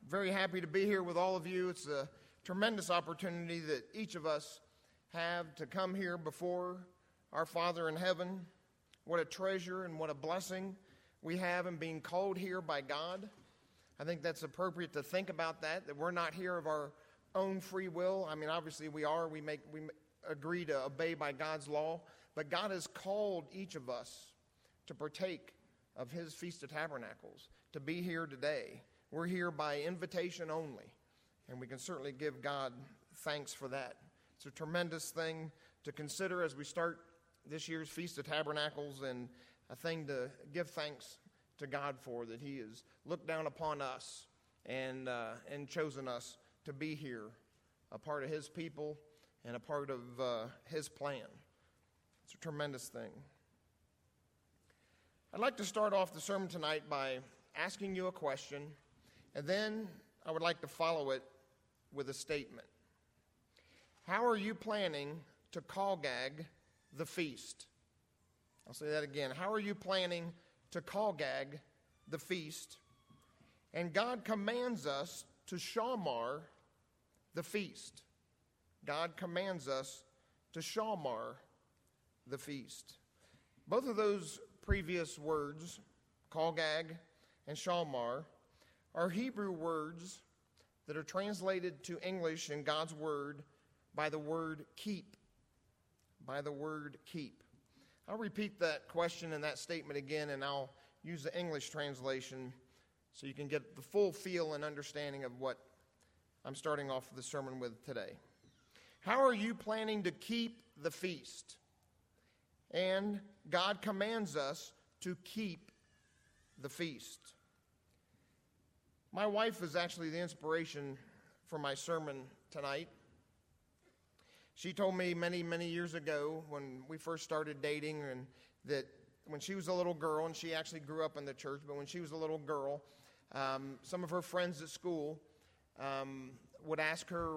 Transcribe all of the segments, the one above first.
very happy to be here with all of you. It's a tremendous opportunity that each of us have to come here before our Father in heaven. What a treasure and what a blessing we have in being called here by God. I think that's appropriate to think about that we're not here of our own free will. I mean, obviously we are. We agree to obey by God's law. But God has called each of us to partake of His Feast of Tabernacles, to be here today. We're here by invitation only, and we can certainly give God thanks for that. It's a tremendous thing to consider as we start this year's Feast of Tabernacles, and a thing to give thanks to God for, that He has looked down upon us and chosen us to be here, a part of His people and a part of His plan. It's a tremendous thing. I'd like to start off the sermon tonight by asking you a question, and then I would like to follow it with a statement. How are you planning to Kallgag the feast? I'll say that again. How are you planning to Kallgag the feast? And God commands us to Shamar the feast. God commands us to Shamar the feast. Both of those previous words, Kallgag and Shamar, are Hebrew words that are translated to English in God's word by the word keep. By the word keep. I'll repeat that question and that statement again, and I'll use the English translation so you can get the full feel and understanding of what I'm starting off the sermon with today. How are you planning to keep the feast? And God commands us to keep the feast. My wife is actually the inspiration for my sermon tonight. She told me many, many years ago when we first started dating, and that when she was a little girl, and she actually grew up in the church, but when she was a little girl, some of her friends at school would ask her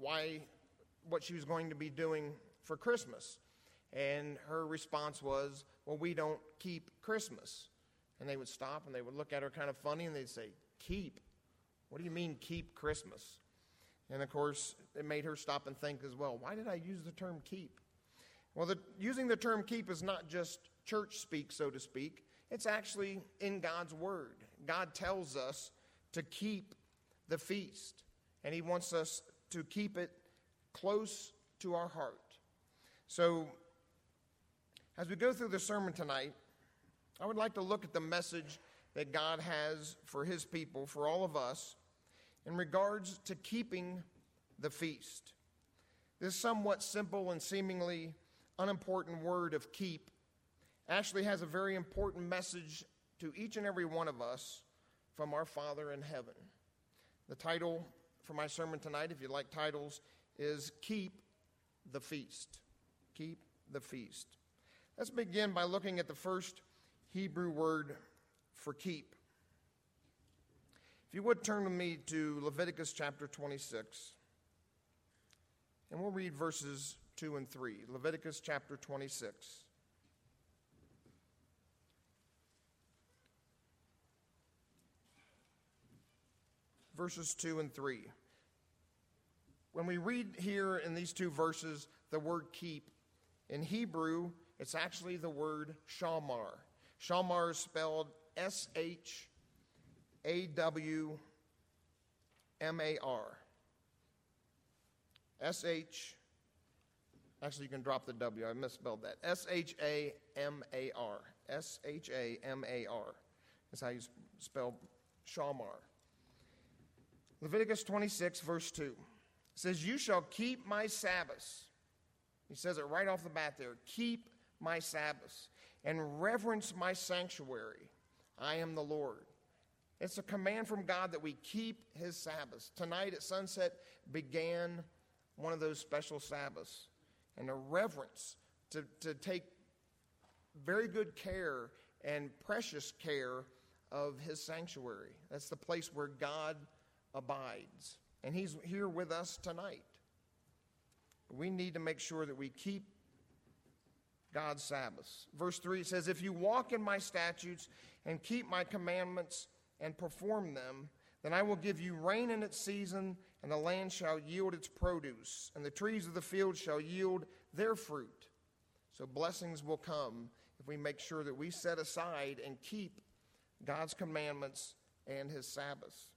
what she was going to be doing for Christmas. And her response was, well, we don't keep Christmas. And they would stop and they would look at her kind of funny and they'd say, keep? What do you mean keep Christmas? And of course, it made her stop and think as well, why did I use the term keep? Well, using the term keep is not just church speak, so to speak. It's actually in God's word. God tells us to keep the feast. And He wants us to keep it close to our heart. So, as we go through the sermon tonight, I would like to look at the message that God has for His people, for all of us, in regards to keeping the feast. This somewhat simple and seemingly unimportant word of keep actually has a very important message to each and every one of us from our Father in heaven. The title for my sermon tonight, if you like titles, is Keep the Feast. Keep the feast. Let's begin by looking at the first Hebrew word for keep. If you would turn with me to Leviticus chapter 26, and we'll read verses 2 and 3. Leviticus chapter 26. Verses 2 and 3. When we read here in these two verses the word keep, in Hebrew, it's actually the word shamar. Shamar is spelled S-H-A-W-M-A-R. Actually, you can drop the W. I misspelled that. S-H-A-M-A-R. S-H-A-M-A-R is how you spell shamar. Leviticus 26, verse 2. It says, you shall keep my Sabbaths. He says it right off the bat there. Keep my Sabbaths and reverence my sanctuary. I am the Lord. It's a command from God that we keep His Sabbaths. Tonight at sunset began one of those special Sabbaths. And a reverence to take very good care and precious care of His sanctuary. That's the place where God abides. And He's here with us tonight. We need to make sure that we keep God's Sabbaths. Verse 3 says, if you walk in my statutes and keep my commandments and perform them, Then I will give you rain in its season, and the land shall yield its produce, and the trees of the field shall yield their fruit. So blessings will come if we make sure that we set aside and keep God's commandments and his Sabbaths.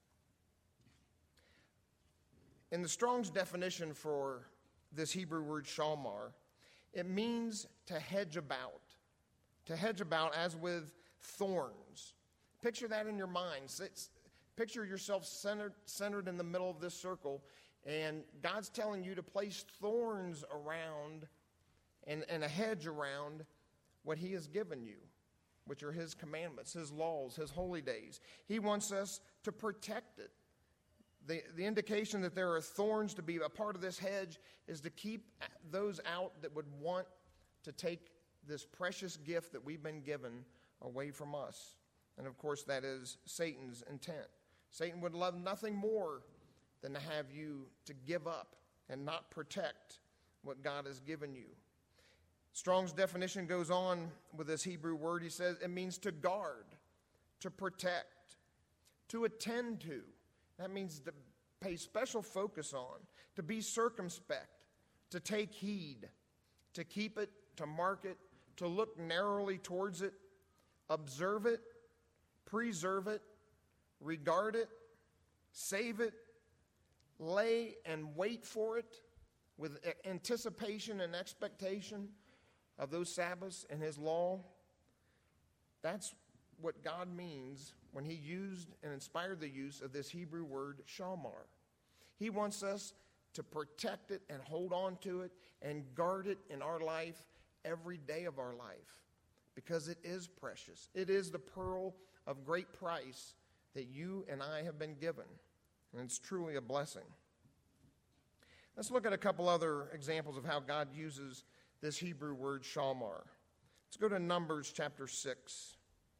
In the Strong's definition for this Hebrew word shalmar, it means to hedge about. To hedge about as with thorns. Picture that in your mind. Picture yourself centered in the middle of this circle, and God's telling you to place thorns around and a hedge around what he has given you, which are his commandments, his laws, his holy days. He wants us to protect it. The indication that there are thorns to be a part of this hedge is to keep those out that would want to take this precious gift that we've been given away from us. And of course, that is Satan's intent. Satan would love nothing more than to have you to give up and not protect what God has given you. Strong's definition goes on with this Hebrew word. He says it means to guard, to protect, to attend to. That means to pay special focus on, to be circumspect, to take heed, to keep it, to mark it, to look narrowly towards it, observe it, preserve it, regard it, save it, lay and wait for it with anticipation and expectation of those Sabbaths and his law. That's what God means when he used and inspired the use of this Hebrew word shalmar. He wants us to protect it and hold on to it and guard it in our life every day of our life, because it is precious. It is the pearl of great price that you and I have been given, and it's truly a blessing. Let's look at a couple other examples of how God uses this Hebrew word shalmar. Let's go to Numbers chapter 6.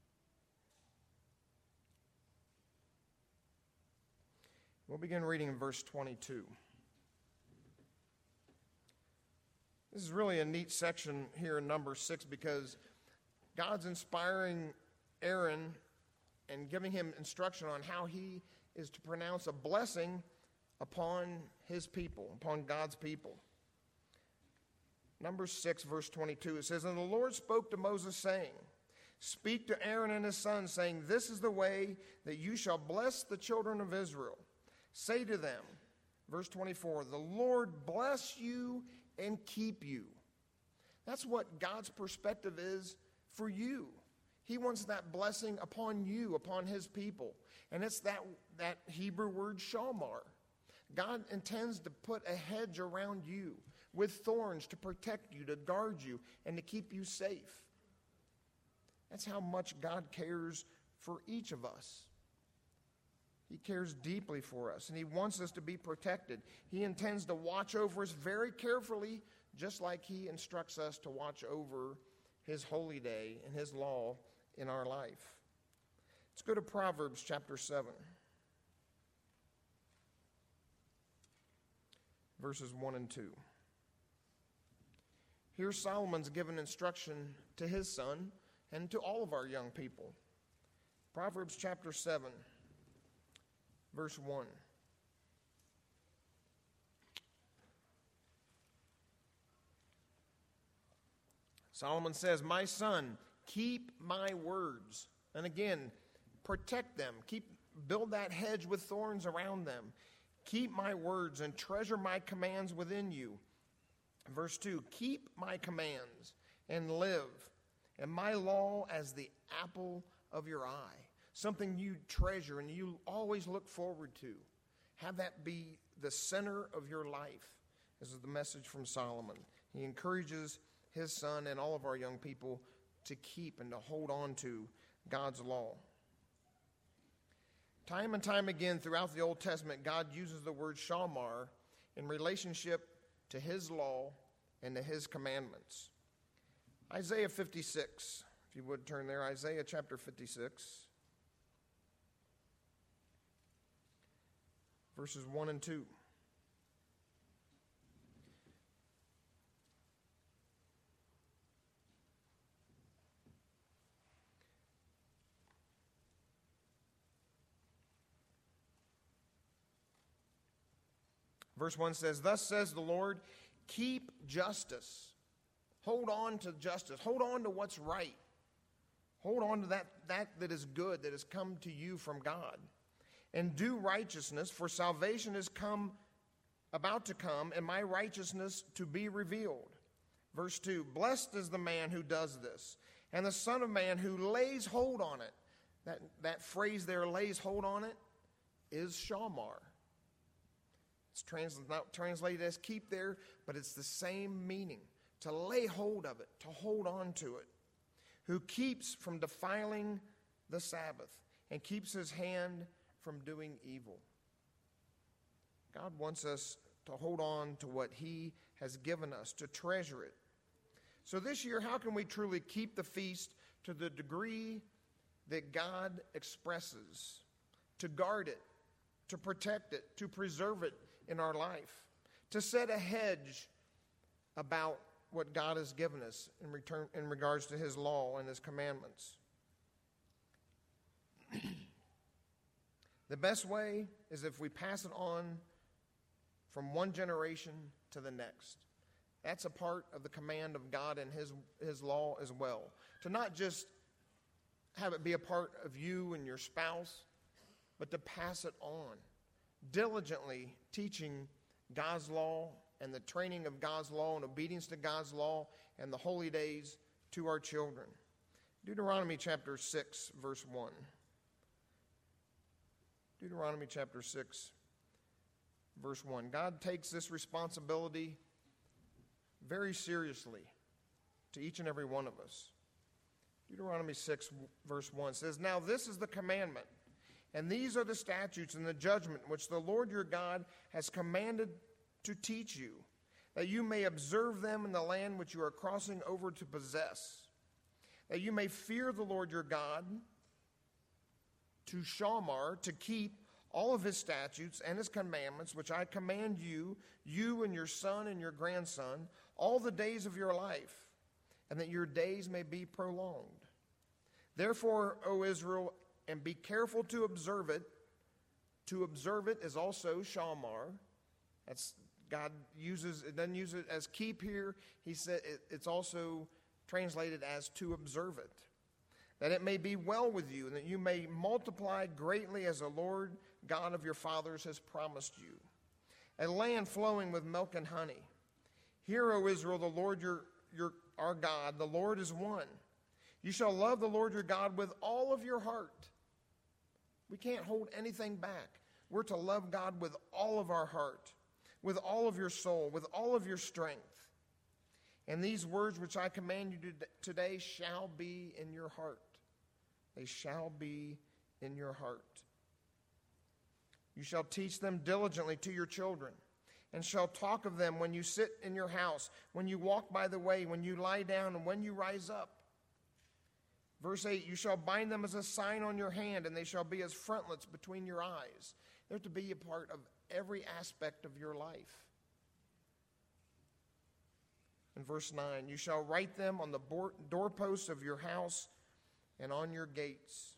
We'll begin reading in verse 22. This is really a neat section here in Numbers 6, because God's inspiring Aaron and giving him instruction on how he is to pronounce a blessing upon his people, upon God's people. Numbers 6, verse 22, it says, "And the Lord spoke to Moses, saying, Speak to Aaron and his sons, saying, This is the way that you shall bless the children of Israel. Say to them," verse 24, "The Lord bless you and keep you." That's what God's perspective is for you. He wants that blessing upon you, upon his people. And it's that Hebrew word shalmar. God intends to put a hedge around you with thorns to protect you, to guard you, and to keep you safe. That's how much God cares for each of us. He cares deeply for us, and he wants us to be protected. He intends to watch over us very carefully, just like he instructs us to watch over his holy day and his law in our life. Let's go to Proverbs chapter 7, verses 1 and 2. Here Solomon's given instruction to his son and to all of our young people. Proverbs chapter 7, verse 1. Solomon says, "My son, keep my words." And again, protect them. Build that hedge with thorns around them. "Keep my words and treasure my commands within you." Verse 2, "Keep my commands and live, and my law as the apple of your eye." Something you treasure and you always look forward to. Have that be the center of your life. This is the message from Solomon. He encourages his son and all of our young people to keep and to hold on to God's law. Time and time again throughout the Old Testament, God uses the word shalmar in relationship to his law and to his commandments. Isaiah 56, if you would turn there, Isaiah chapter 56. Verses 1 and 2. Verse 1 says, "Thus says the Lord, keep justice." Hold on to justice. Hold on to what's right. Hold on to that is good, that has come to you from God. "And do righteousness, for salvation is about to come, and my righteousness to be revealed." Verse 2, "Blessed is the man who does this, and the Son of Man who lays hold on it." That phrase there, lays hold on it, is shamar. It's not translated as keep there, but it's the same meaning. To lay hold of it, to hold on to it. "Who keeps from defiling the Sabbath, and keeps his hand from doing evil." God wants us to hold on to what he has given us, to treasure it. So this year, how can we truly keep the feast to the degree that God expresses? To guard it, to protect it, to preserve it in our life, to set a hedge about what God has given us in regards to his law and his commandments. The best way is if we pass it on from one generation to the next. That's a part of the command of God and his law as well. To not just have it be a part of you and your spouse, but to pass it on. Diligently teaching God's law and the training of God's law and obedience to God's law and the holy days to our children. Deuteronomy chapter 6, verse 1. Deuteronomy chapter 6, verse 1. God takes this responsibility very seriously to each and every one of us. Deuteronomy 6, verse 1 says, "Now this is the commandment, and these are the statutes and the judgment which the Lord your God has commanded to teach you, that you may observe them in the land which you are crossing over to possess, that you may fear the Lord your God, to shamar, to keep all of his statutes and his commandments, which I command you, you and your son and your grandson, all the days of your life, and that your days may be prolonged. Therefore, O Israel, and be careful to observe it." To observe it is also shamar. That's God doesn't use it as keep here. He said it's also translated as to observe it. "That it may be well with you, and that you may multiply greatly as the Lord God of your fathers has promised you. A land flowing with milk and honey. Hear, O Israel, the Lord our God, the Lord is one. You shall love the Lord your God with all of your heart." We can't hold anything back. We're to love God with all of our heart, with all of your soul, with all of your strength. "And these words which I command you today shall be in your heart." They shall be in your heart. "You shall teach them diligently to your children, and shall talk of them when you sit in your house, when you walk by the way, when you lie down, and when you rise up." Verse 8, "You shall bind them as a sign on your hand, and they shall be as frontlets between your eyes." They're to be a part of every aspect of your life. In verse 9, "You shall write them on the doorposts of your house and on your gates."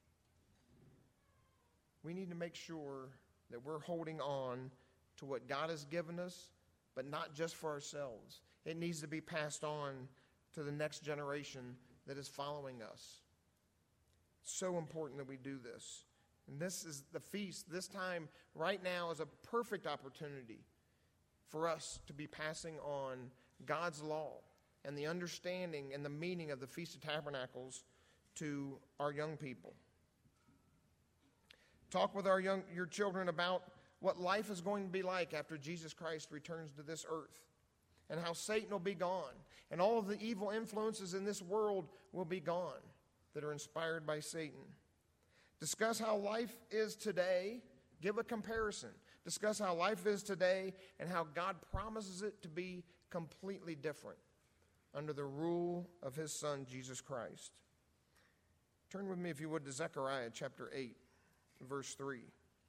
We need to make sure that we're holding on to what God has given us, but not just for ourselves. It needs to be passed on to the next generation that is following us. It's so important that we do this. And this is the feast. This time, right now, is a perfect opportunity for us to be passing on God's law and the understanding and the meaning of the Feast of Tabernacles to our young people. Talk with your children about what life is going to be like after Jesus Christ returns to this earth, and how Satan will be gone, and all of the evil influences in this world will be gone that are inspired by Satan. Discuss how life is today. Give a comparison. Discuss how life is today and how God promises it to be completely different under the rule of his Son, Jesus Christ. Turn with me, if you would, to Zechariah chapter 8, verse 3.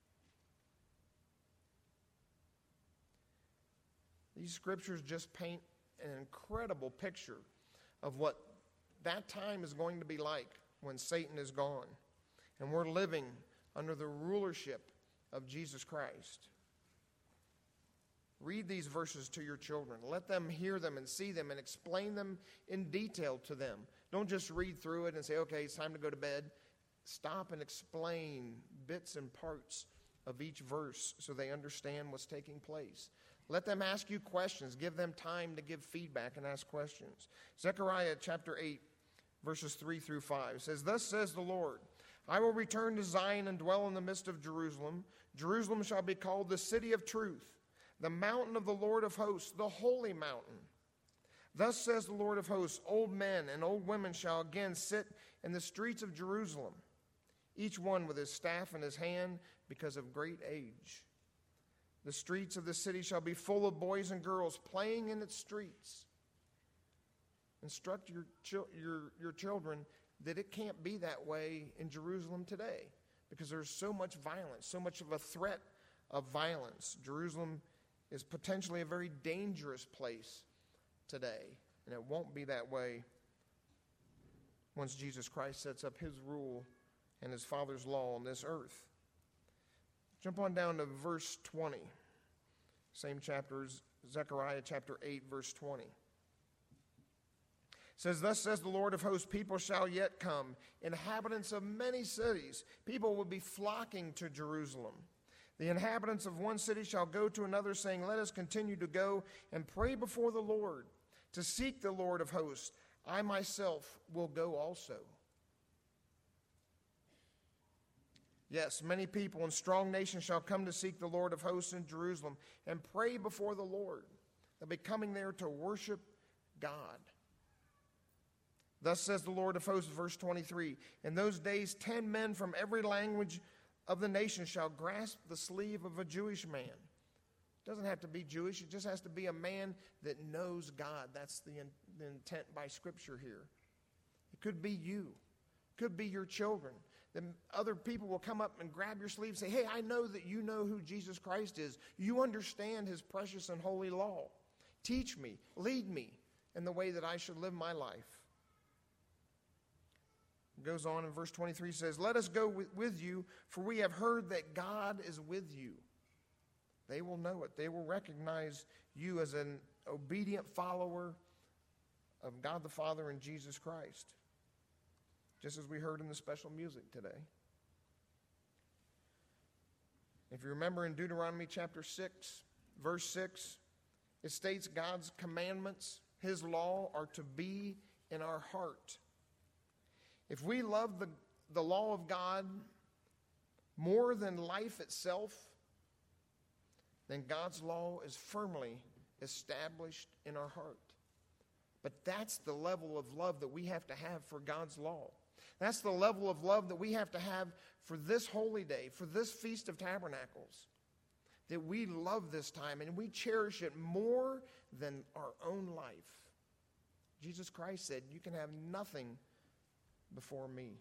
These scriptures just paint an incredible picture of what that time is going to be like when Satan is gone and we're living under the rulership of Jesus Christ. Read these verses to your children. Let them hear them and see them and explain them in detail to them. Don't just read through it and say, okay, it's time to go to bed. Stop and explain bits and parts of each verse so they understand what's taking place. Let them ask you questions. Give them time to give feedback and ask questions. Zechariah chapter 8, verses 3 through 5 says, "Thus says the Lord, I will return to Zion and dwell in the midst of Jerusalem. Jerusalem shall be called the city of truth, the mountain of the Lord of hosts, the holy mountain. Thus says the Lord of hosts, old men and old women shall again sit in the streets of Jerusalem, each one with his staff in his hand because of great age. The streets of the city shall be full of boys and girls playing in its streets." Instruct your children that it can't be that way in Jerusalem today because there's so much violence, so much of a threat of violence. Jerusalem is potentially a very dangerous place today, and it won't be that way once Jesus Christ sets up his rule and his Father's law on this earth. Jump on down to verse 20. Same chapter, Zechariah chapter 8, verse 20. It says, "Thus says the Lord of hosts, people shall yet come, inhabitants of many cities." People will be flocking to Jerusalem. "The inhabitants of one city shall go to another, saying, let us continue to go and pray before the Lord, to seek the Lord of hosts. I myself will go also." Yes, many people and strong nations shall come to seek the Lord of hosts in Jerusalem and pray before the Lord. They'll be coming there to worship God. "Thus says the Lord of hosts," verse 23, "in those days 10 men from every language of the nation shall grasp the sleeve of a Jewish man." It doesn't have to be Jewish. It just has to be a man that knows God. That's the intent by Scripture here. It could be you. It could be your children. Then other people will come up and grab your sleeve and say, "Hey, I know that you know who Jesus Christ is. You understand his precious and holy law. Teach me, lead me in the way that I should live my life." It goes on in verse 23, says, "Let us go with you, for we have heard that God is with you." They will know it. They will recognize you as an obedient follower of God the Father and Jesus Christ, just as we heard in the special music today. If you remember in Deuteronomy chapter 6, verse 6, it states God's commandments, his law, are to be in our heart. If we love the law of God more than life itself, then God's law is firmly established in our heart. But that's the level of love that we have to have for God's law. That's the level of love that we have to have for this holy day, for this Feast of Tabernacles. That we love this time and we cherish it more than our own life. Jesus Christ said, "You can have nothing before me."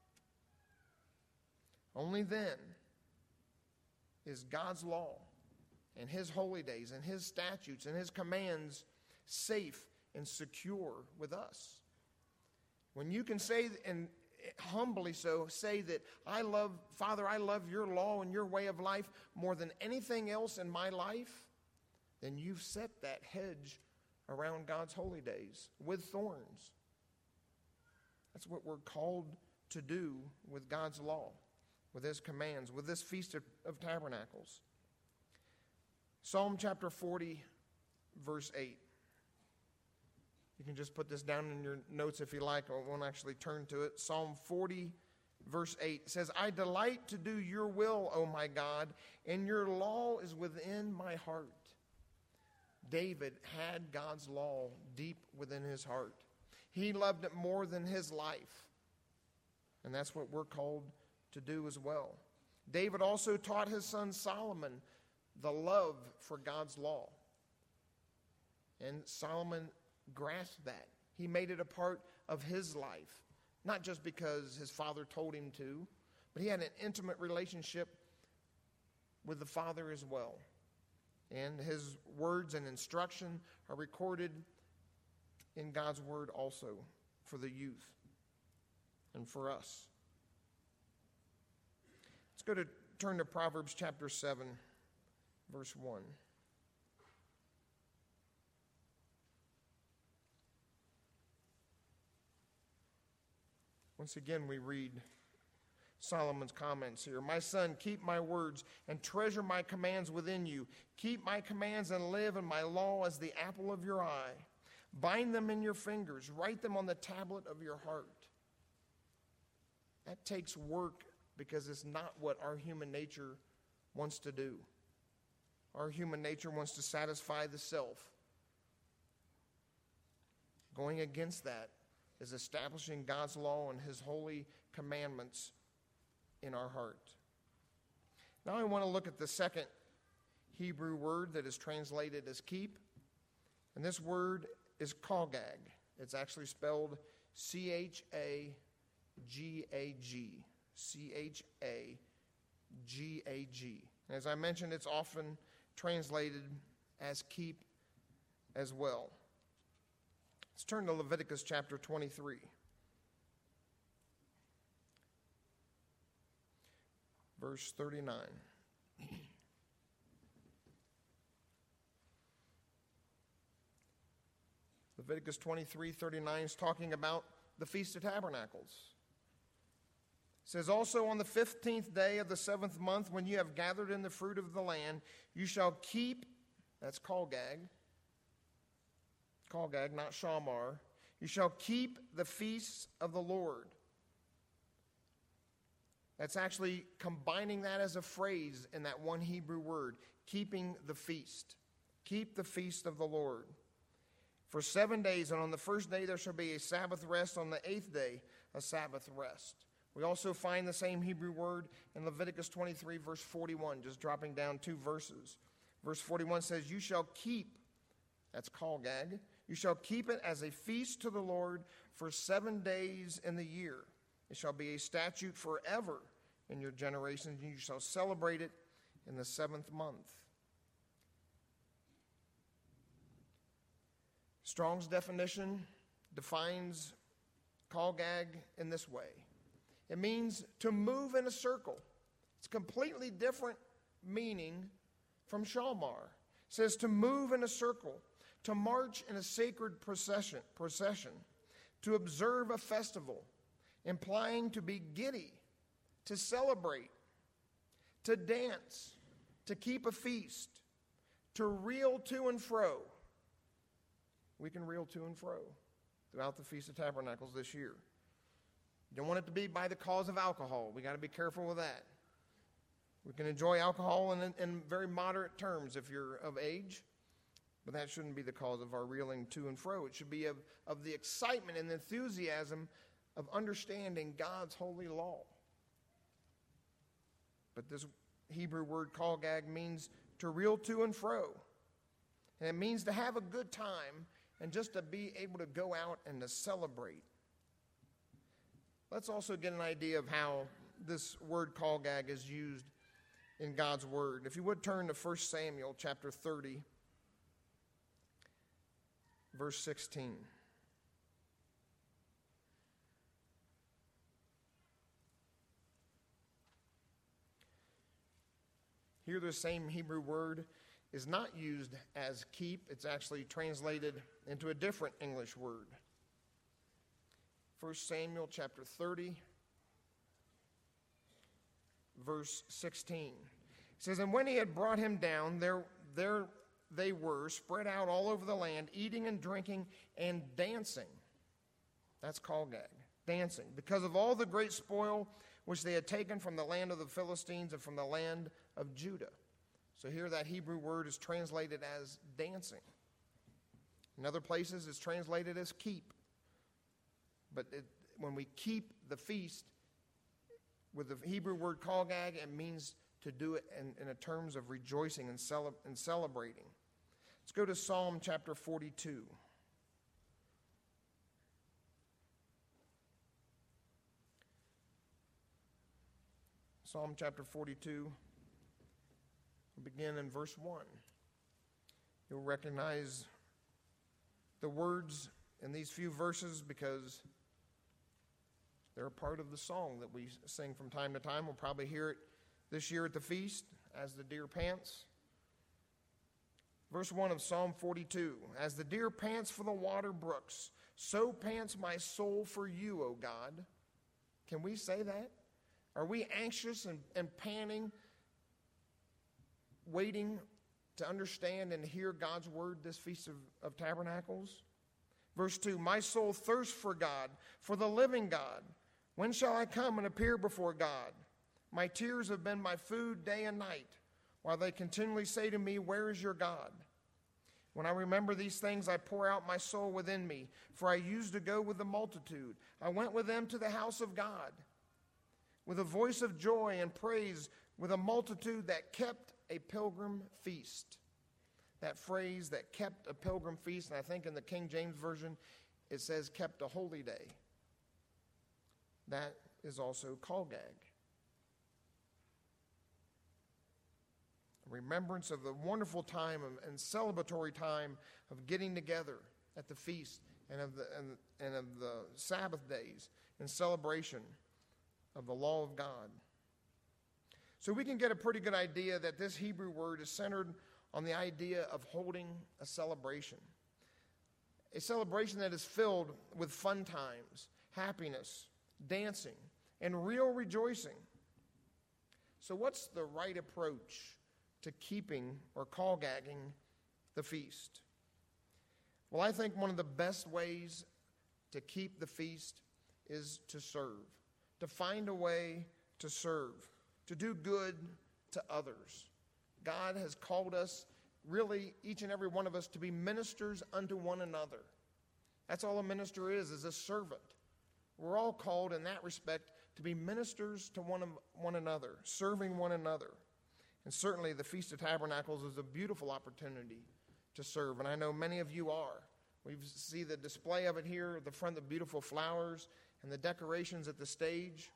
Only then is God's law and his holy days and his statutes and his commands safe and secure with us. When you can say, and humbly so, say that Father, I love your law and your way of life more than anything else in my life, then you've set that hedge around God's holy days with thorns. That's what we're called to do with God's law, with his commands, with this Feast of Tabernacles. Psalm chapter 40, verse 8. You can just put this down in your notes if you like. I won't actually turn to it. Psalm 40, verse 8 says, "I delight to do your will, O my God, and your law is within my heart." David had God's law deep within his heart. He loved it more than his life. And that's what we're called to do as well. David also taught his son Solomon the love for God's law. And Solomon grasped that. He made it a part of his life. Not just because his father told him to, but he had an intimate relationship with the Father as well. And his words and instruction are recorded in God's word also for the youth and for us. Let's turn to Proverbs chapter 7, verse 1. Once again, we read Solomon's comments here. My son, keep my words and treasure my commands within you. Keep my commands and live in my law as the apple of your eye. Bind them in your fingers. Write them on the tablet of your heart. That takes work because it's not what our human nature wants to do. Our human nature wants to satisfy the self. Going against that is establishing God's law and his holy commandments in our heart. Now I want to look at the second Hebrew word that is translated as keep. And this word is chagag. It's actually spelled C-H-A-G-A-G. C-H-A-G-A-G. And as I mentioned, it's often translated as keep as well. Let's turn to Leviticus chapter 23. Verse 39. Leviticus 23:39 is talking about the Feast of Tabernacles. It says, also on the 15th day of the 7th month, when you have gathered in the fruit of the land, you shall keep, that's chagag, not shamar, you shall keep the feasts of the Lord. That's actually combining that as a phrase in that one Hebrew word, keeping the feast. Keep the feast of the Lord. For 7 days, and on the first day there shall be a Sabbath rest, on the 8th day a Sabbath rest. We also find the same Hebrew word in Leviticus 23, verse 41, just dropping down 2 verses. Verse 41 says, you shall keep, that's chagag, you shall keep it as a feast to the Lord for 7 days in the year. It shall be a statute forever in your generations, and you shall celebrate it in the 7th month. Strong's definition defines chagag in this way. It means to move in a circle. It's completely different meaning from shamar. It says to move in a circle, to march in a sacred procession, to observe a festival, implying to be giddy, to celebrate, to dance, to keep a feast, to reel to and fro. We can reel to and fro throughout the Feast of Tabernacles this year. You don't want it to be by the cause of alcohol. We got to be careful with that. We can enjoy alcohol in very moderate terms if you're of age, but that shouldn't be the cause of our reeling to and fro. It should be of the excitement and enthusiasm of understanding God's holy law. But this Hebrew word chagag means to reel to and fro. And it means to have a good time and just to be able to go out and to celebrate. Let's also get an idea of how this word chagag is used in God's word. If you would turn to 1 Samuel chapter 30, verse 16. Here the same Hebrew word is not used as keep. It's actually translated into a different English word. 1 Samuel chapter 30, verse 16. It says, and when he had brought him down, there they were, spread out all over the land, eating and drinking and dancing. That's chagag, dancing, because of all the great spoil which they had taken from the land of the Philistines and from the land of Judah. So here that Hebrew word is translated as dancing. In other places it's translated as keep. But when we keep the feast with the Hebrew word chagag, it means to do it in a terms of rejoicing and celebrating. Let's go to Psalm chapter 42. Psalm chapter 42. We'll begin in verse 1. You'll recognize the words in these few verses because they're a part of the song that we sing from time to time. We'll probably hear it this year at the feast as the deer pants. Verse 1 of Psalm 42. As the deer pants for the water brooks, so pants my soul for you, O God. Can we say that? Are we anxious and panting, waiting to understand and hear God's word this Feast of Tabernacles? Verse 2, my soul thirsts for God, for the living God. When shall I come and appear before God? My tears have been my food day and night, while they continually say to me, where is your God? When I remember these things, I pour out my soul within me, for I used to go with the multitude. I went with them to the house of God, with a voice of joy and praise, with a multitude that kept a pilgrim feast. That phrase, that kept a pilgrim feast, and I think in the King James Version it says kept a holy day. That is also Khalgag. Remembrance of the wonderful time and celebratory time of getting together at the feast and of the Sabbath days in celebration of the law of God. So we can get a pretty good idea that this Hebrew word is centered on the idea of holding a celebration that is filled with fun times, happiness, dancing, and real rejoicing. So what's the right approach to keeping or Khalgagging the feast? Well, I think one of the best ways to keep the feast is to serve, to find a way to serve, to do good to others. God has called us, really, each and every one of us, to be ministers unto one another. That's all a minister is a servant. We're all called in that respect to be ministers to one another, serving one another. And certainly the Feast of Tabernacles is a beautiful opportunity to serve, and I know many of you are. We see the display of it here at the front, the beautiful flowers and the decorations at the stage.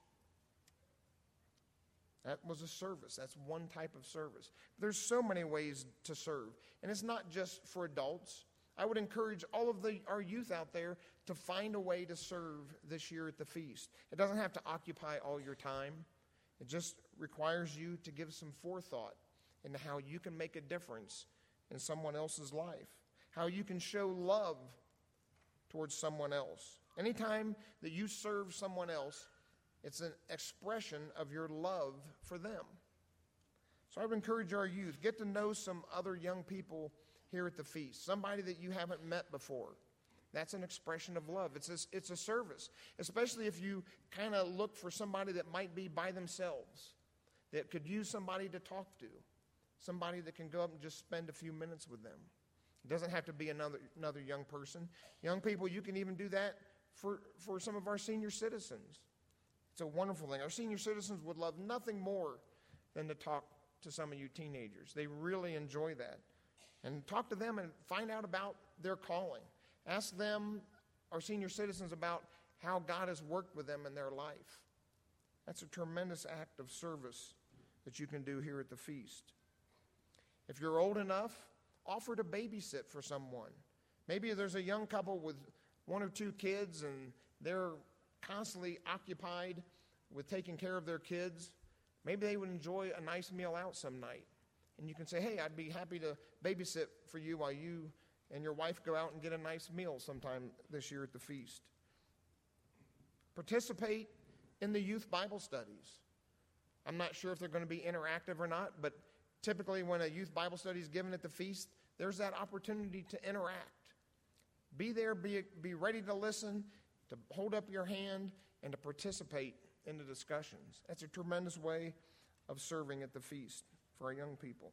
That was a service. That's one type of service. There's so many ways to serve, and it's not just for adults. I would encourage all of our youth out there to find a way to serve this year at the feast. It doesn't have to occupy all your time. It just requires you to give some forethought into how you can make a difference in someone else's life, how you can show love towards someone else. Anytime that you serve someone else, it's an expression of your love for them. So I would encourage our youth, get to know some other young people here at the feast, somebody that you haven't met before. That's an expression of love. It's a service, especially if you kind of look for somebody that might be by themselves, that could use somebody to talk to, somebody that can go up and just spend a few minutes with them. It doesn't have to be another young person. Young people, you can even do that for some of our senior citizens. It's a wonderful thing. Our senior citizens would love nothing more than to talk to some of you teenagers. They really enjoy that. And talk to them and find out about their calling. Ask them, our senior citizens, about how God has worked with them in their life. That's a tremendous act of service that you can do here at the feast. If you're old enough, offer to babysit for someone. Maybe there's a young couple with one or two kids and they're constantly occupied with taking care of their kids. Maybe they would enjoy a nice meal out some night. And you can say, hey, I'd be happy to babysit for you while you and your wife go out and get a nice meal sometime this year at the feast. Participate in the youth Bible studies. I'm not sure if they're going to be interactive or not, but typically when a youth Bible study is given at the feast, there's that opportunity to interact. Be there, be ready to listen, to hold up your hand, and to participate in the discussions. That's a tremendous way of serving at the feast for our young people.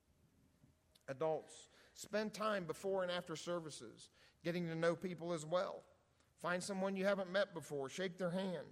Adults, spend time before and after services, getting to know people as well. Find someone you haven't met before, shake their hand.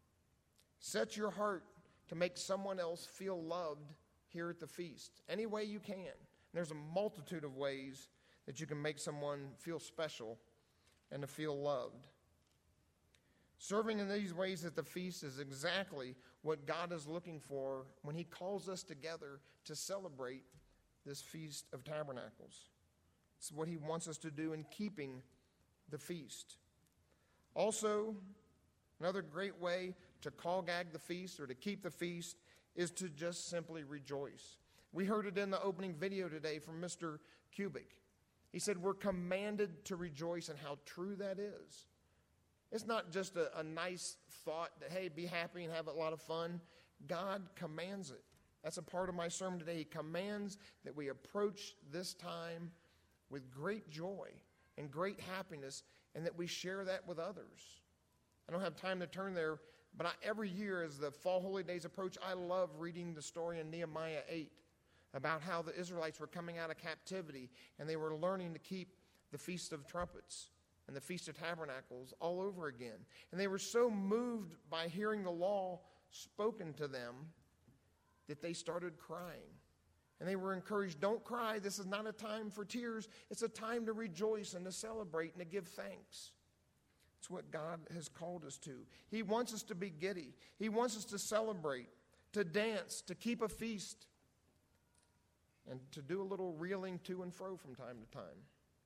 Set your heart to make someone else feel loved here at the feast, any way you can. And there's a multitude of ways that you can make someone feel special and to feel loved. Serving in these ways at the feast is exactly what God is looking for when he calls us together to celebrate this Feast of Tabernacles. It's what he wants us to do in keeping the feast. Also, another great way to Khalgag the feast or to keep the feast is to just simply rejoice. We heard it in the opening video today from Mr. Kubik. He said we're commanded to rejoice, and how true that is. It's not just a nice thought that, hey, be happy and have a lot of fun. God commands it. That's a part of my sermon today. He commands that we approach this time with great joy and great happiness, and that we share that with others. I don't have time to turn there, but every year as the fall holy days approach, I love reading the story in Nehemiah 8 about how the Israelites were coming out of captivity, and they were learning to keep the Feast of Trumpets and the Feast of Tabernacles all over again. And they were so moved by hearing the law spoken to them that they started crying. And they were encouraged, don't cry. This is not a time for tears. It's a time to rejoice and to celebrate and to give thanks. It's what God has called us to. He wants us to be giddy. He wants us to celebrate, to dance, to keep a feast, and to do a little reeling to and fro from time to time.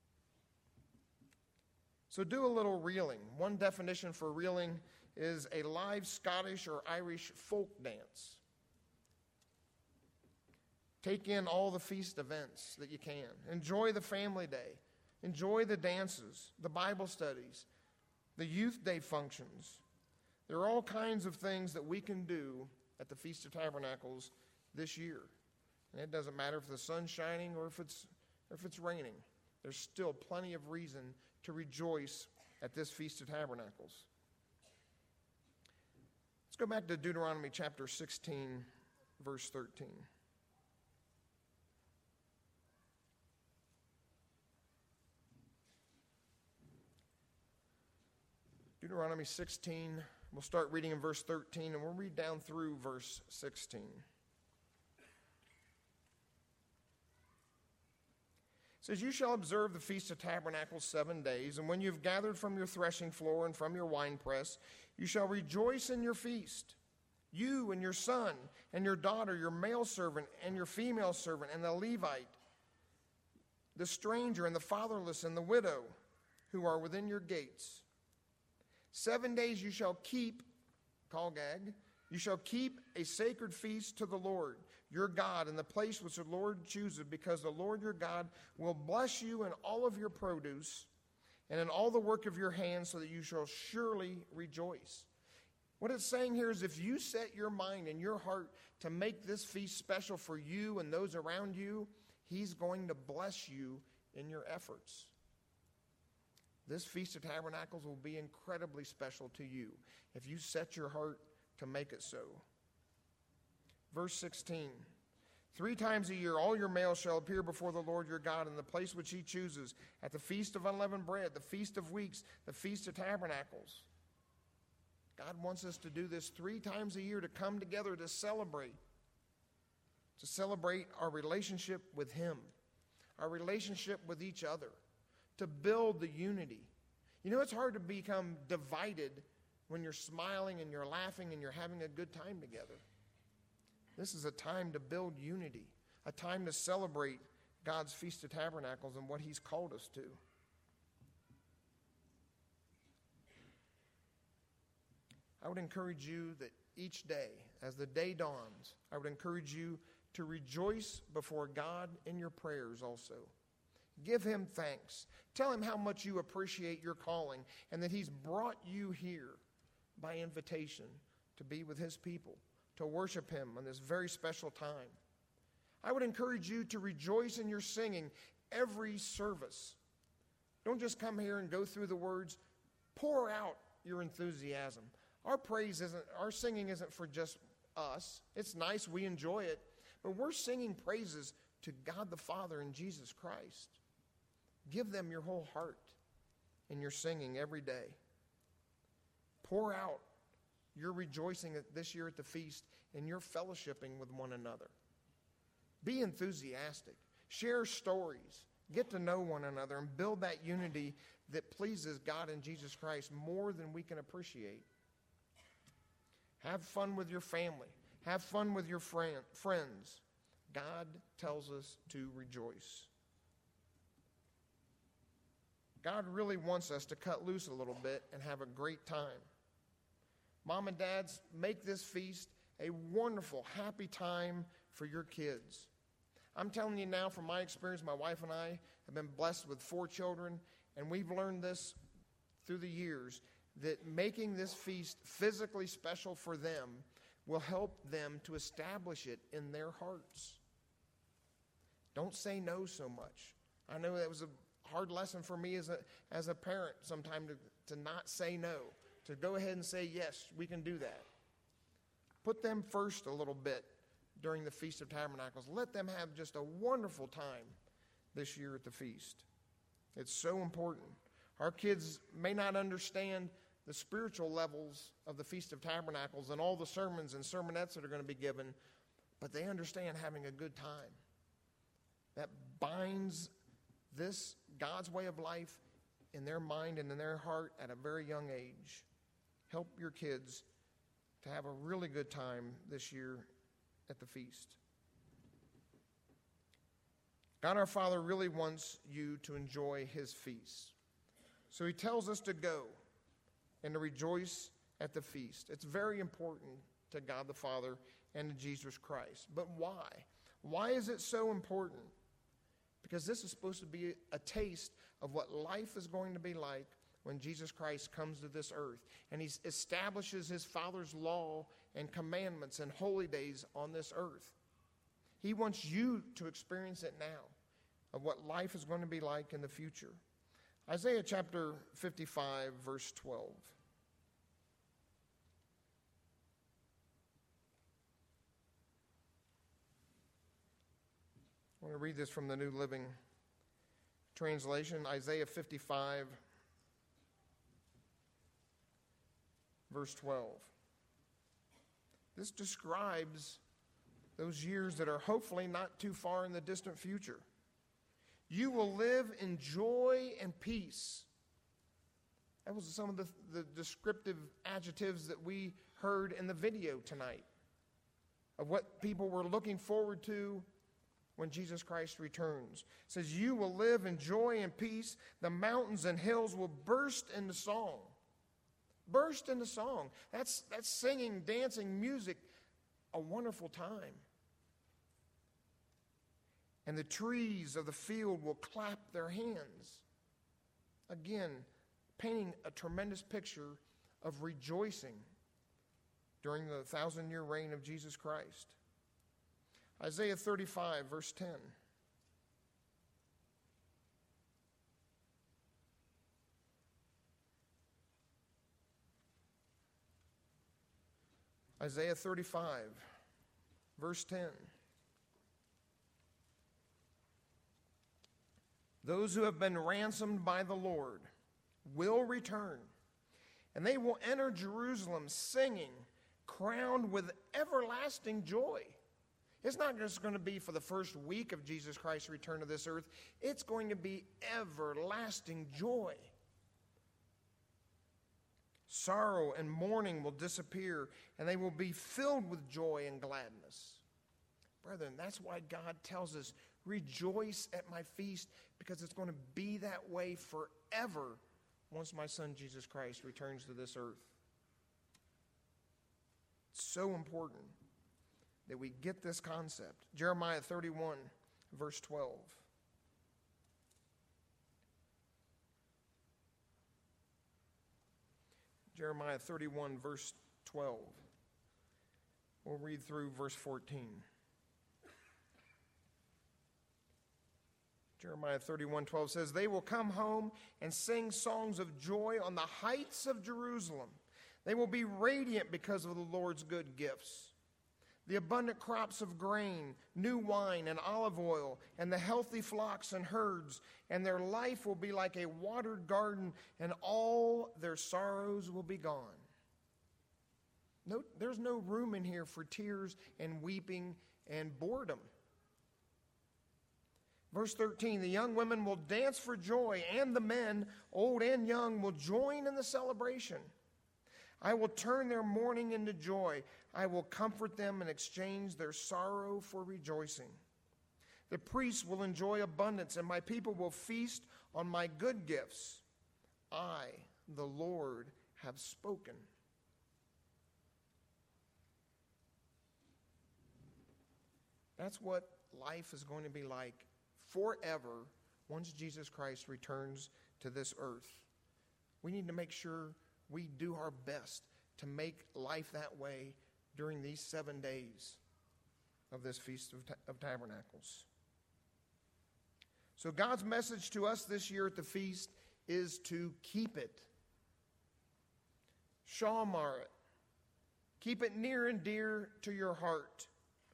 So do a little reeling. One definition for reeling is a live Scottish or Irish folk dance. Take in all the feast events that you can. Enjoy the family day. Enjoy the dances, the Bible studies, the youth day functions. There are all kinds of things that we can do at the Feast of Tabernacles this year. And it doesn't matter if the sun's shining or if it's raining. There's still plenty of reason to rejoice at this Feast of Tabernacles. Let's go back to Deuteronomy chapter 16, verse 13. Deuteronomy 16, we'll start reading in verse 13, and we'll read down through verse 16. It says, you shall observe the Feast of Tabernacles 7 days, and when you have gathered from your threshing floor and from your winepress, you shall rejoice in your feast. You and your son and your daughter, your male servant and your female servant, and the Levite, the stranger and the fatherless and the widow who are within your gates. 7 days you shall keep, Kalgag, you shall keep a sacred feast to the Lord your God in the place which the Lord chooses, because the Lord your God will bless you in all of your produce and in all the work of your hands, so that you shall surely rejoice. What it's saying here is, if you set your mind and your heart to make this feast special for you and those around you, he's going to bless you in your efforts. This Feast of Tabernacles will be incredibly special to you if you set your heart to make it so. Verse 16, 3 times a year all your males shall appear before the Lord your God in the place which he chooses, at the Feast of Unleavened Bread, the Feast of Weeks, the Feast of Tabernacles. God wants us to do this 3 times a year, to come together to celebrate our relationship with him, our relationship with each other, to build the unity. You know, it's hard to become divided when you're smiling and you're laughing and you're having a good time together. This is a time to build unity, a time to celebrate God's Feast of Tabernacles and what he's called us to. I would encourage you that each day, as the day dawns, I would encourage you to rejoice before God in your prayers also. Give him thanks. Tell him how much you appreciate your calling and that he's brought you here by invitation to be with his people, to worship him on this very special time. I would encourage you to rejoice in your singing every service. Don't just come here and go through the words. Pour out your enthusiasm. Our singing isn't for just us. It's nice, we enjoy it, but we're singing praises to God the Father and Jesus Christ. Give them your whole heart in your singing every day. Pour out your rejoicing this year at the feast and your fellowshipping with one another. Be enthusiastic. Share stories. Get to know one another and build that unity that pleases God and Jesus Christ more than we can appreciate. Have fun with your family. Have fun with your friends. God tells us to rejoice. God really wants us to cut loose a little bit and have a great time. Mom and dads, make this feast a wonderful, happy time for your kids. I'm telling you now from my experience, my wife and I have been blessed with 4 children, and we've learned this through the years. that making this feast physically special for them will help them to establish it in their hearts. Don't say no so much. I know that was a hard lesson for me as a parent sometimes to not say no, to go ahead and say, yes, we can do that. Put them first a little bit during the Feast of Tabernacles. Let them have just a wonderful time this year at the feast. It's so important. Our kids may not understand the spiritual levels of the Feast of Tabernacles and all the sermons and sermonettes that are going to be given, but they understand having a good time. That binds this God's way of life in their mind and in their heart at a very young age. Help your kids to have a really good time this year at the feast. God our Father really wants you to enjoy his feast. So he tells us to go and to rejoice at the feast. It's very important to God the Father and to Jesus Christ. But why? Why is it so important? Because this is supposed to be a taste of what life is going to be like when Jesus Christ comes to this earth. And he establishes his Father's law and commandments and holy days on this earth. He wants you to experience it now, of what life is going to be like in the future. Isaiah chapter 55, verse 12. I want to read this from the New Living Translation, Isaiah 55, verse 12. This describes those years that are hopefully not too far in the distant future. You will live in joy and peace. That was some of the descriptive adjectives that we heard in the video tonight of what people were looking forward to when Jesus Christ returns. It says, you will live in joy and peace. The mountains and hills will burst into song. Burst into song. That's singing, dancing, music, a wonderful time. And the trees of the field will clap their hands. Again, painting a tremendous picture of rejoicing during the 1,000-year reign of Jesus Christ. Isaiah 35, verse 10. Isaiah 35, verse 10. Those who have been ransomed by the Lord will return, and they will enter Jerusalem singing, crowned with everlasting joy. It's not just going to be for the first week of Jesus Christ's return to this earth. It's going to be everlasting joy. Sorrow and mourning will disappear, and they will be filled with joy and gladness. Brethren, that's why God tells us, rejoice at my feast, because it's going to be that way forever once my Son Jesus Christ returns to this earth. It's so important that we get this concept. Jeremiah 31, verse 12. Jeremiah 31, verse 12. We'll read through verse 14. Jeremiah 31:12 says, they will come home and sing songs of joy on the heights of Jerusalem. They will be radiant because of the Lord's good gifts. The abundant crops of grain, new wine and olive oil, and the healthy flocks and herds, and their life will be like a watered garden, and all their sorrows will be gone. No, there's no room in here for tears and weeping and boredom. Verse 13, the young women will dance for joy, and the men, old and young, will join in the celebration. I will turn their mourning into joy. I will comfort them and exchange their sorrow for rejoicing. The priests will enjoy abundance, and my people will feast on my good gifts. I, the Lord, have spoken. That's what life is going to be like forever once Jesus Christ returns to this earth. We need to make sure we do our best to make life that way during these 7 days of this Feast of Tabernacles. So God's message to us this year at the feast is to keep it. Shamar it. Keep it near and dear to your heart.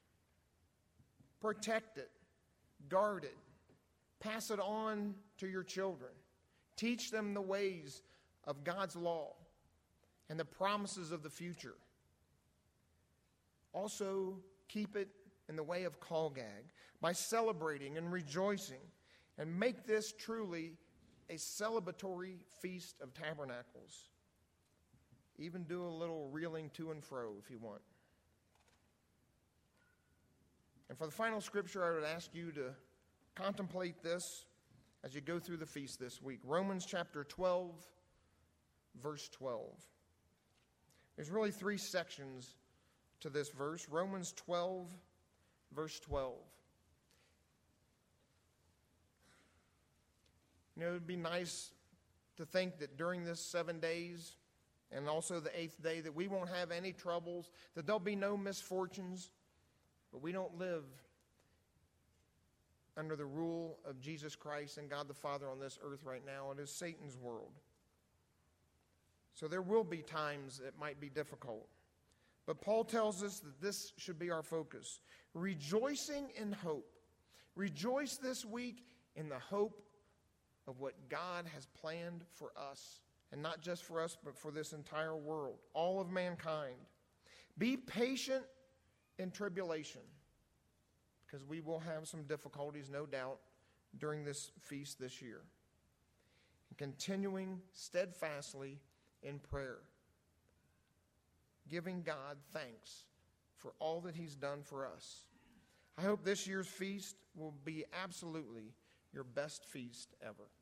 Protect it. Guard it. Pass it on to your children. Teach them the ways of God's law and the promises of the future. Also, keep it in the way of Kalgag by celebrating and rejoicing, and make this truly a celebratory Feast of Tabernacles. Even do a little reeling to and fro if you want. And for the final scripture, I would ask you to contemplate this as you go through the feast this week. Romans chapter 12, verse 12. There's really 3 sections to this verse. Romans 12, verse 12. You know, it would be nice to think that during this 7 days and also the 8th day that we won't have any troubles, that there'll be no misfortunes, but we don't live under the rule of Jesus Christ and God the Father on this earth right now. It is Satan's world. So there will be times it might be difficult. But Paul tells us that this should be our focus. Rejoicing in hope. Rejoice this week in the hope of what God has planned for us. And not just for us, but for this entire world. All of mankind. Be patient in tribulation. Because we will have some difficulties, no doubt, during this feast this year. And continuing steadfastly in prayer. Giving God thanks for all that He's done for us. I hope this year's feast will be absolutely your best feast ever.